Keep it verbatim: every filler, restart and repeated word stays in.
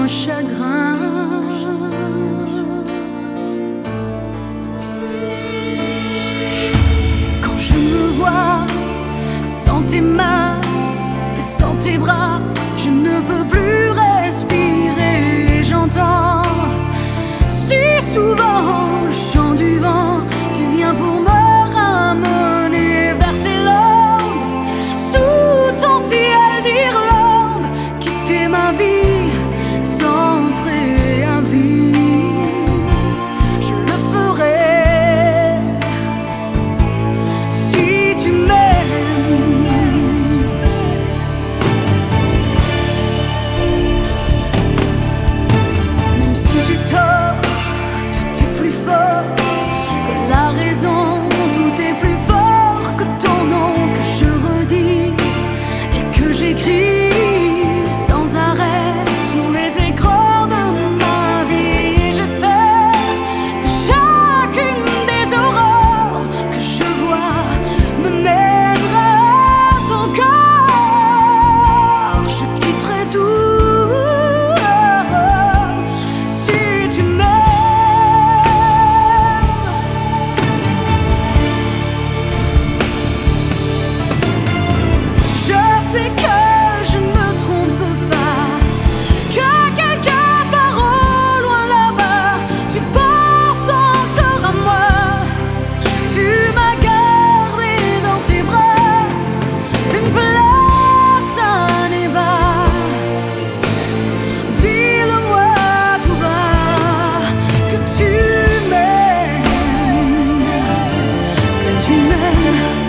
un chagrin. Quand je me vois sans tes mains et sans tes bras, je ne peux plus respirer. J'entends si souvent le chant du vent qui vient pour me ramener vers tes langues. Sous ton ciel d'Irlande, quitter ma vie sans préavis, je le ferai si tu m'aimes. Même si j'ai tort, tout est plus fort que la raison, tout est plus fort que ton nom que je redis et que j'écris sans arrêt sur les écrans de ma vie. Et j'espère que chacune des aurores que je vois me mènera à ton corps. Je quitterai tout si tu m'aimes. Je sais que je ne me trompe pas, que quelqu'un part au loin là-bas. Tu penses encore à moi, tu m'as gardé dans tes bras, une place à Néba. Dis-le-moi tout bas, que tu m'aimes, que tu m'aimes.